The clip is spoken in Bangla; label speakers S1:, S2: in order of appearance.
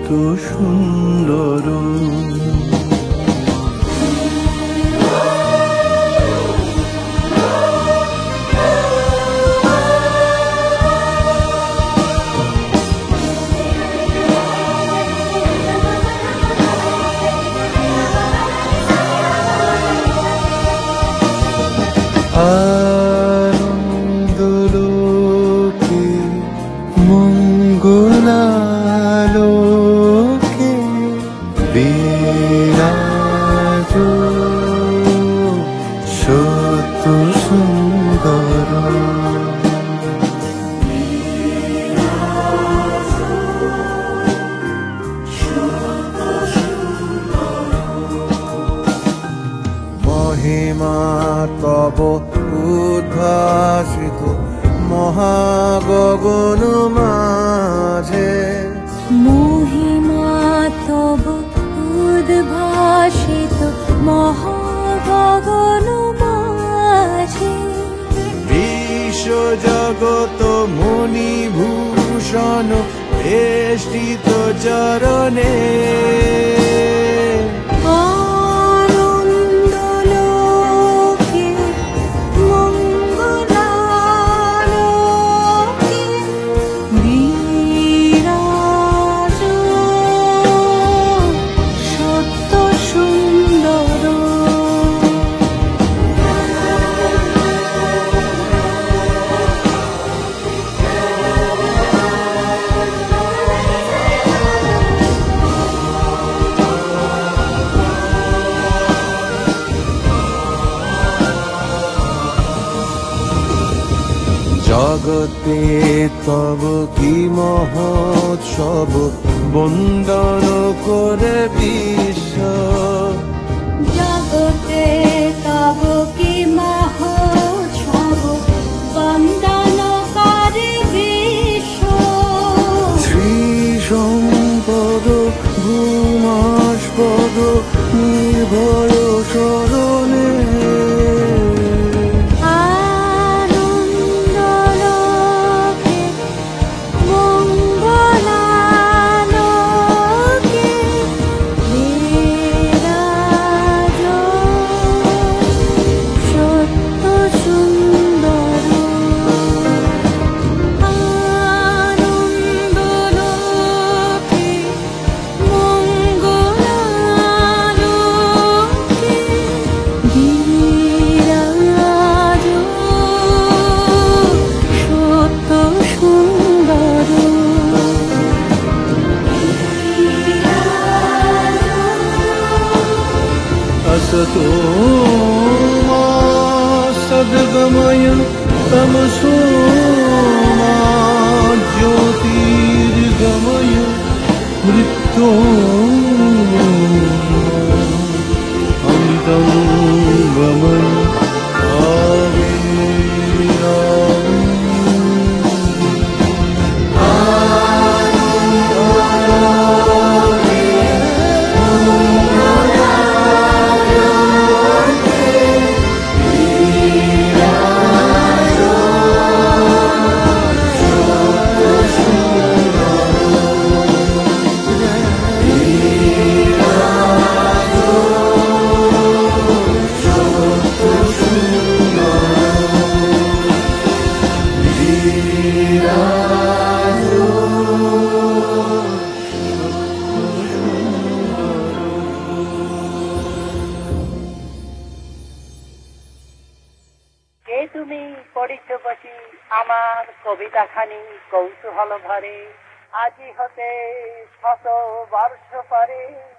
S1: সত্য সুন্দর। আনন্দলোকে মঙ্গলালোকে বিরাজ সত্য সুন্দর। মহিমা তব উদ্ভাসিত মহাগগন মাঝে,
S2: মহিমা তব উদ্ভাসিত মহাগগন মাঝে,
S1: বিশ্ব জগত মণিভূষণ বেষ্টিত চরণে, জগতে তব কি মহোৎসব বন্দন করে বিশ্ব,
S2: জগতে তব কি মহোৎসব বন্দন করে বিশ্ব,
S1: শ্রী সম্পদ ভূমাস্পদ নির্ভয় শরণে, असतो मा सद्गमय तमसो मा ज्योतिर्गमय मृत्योर्मृत्यन्तं गमय
S3: তুমি পড়িছ বসি আমার কবিতাখানি কৌতূহল ভরে, আজি হতে 100 বর্ষ পরে।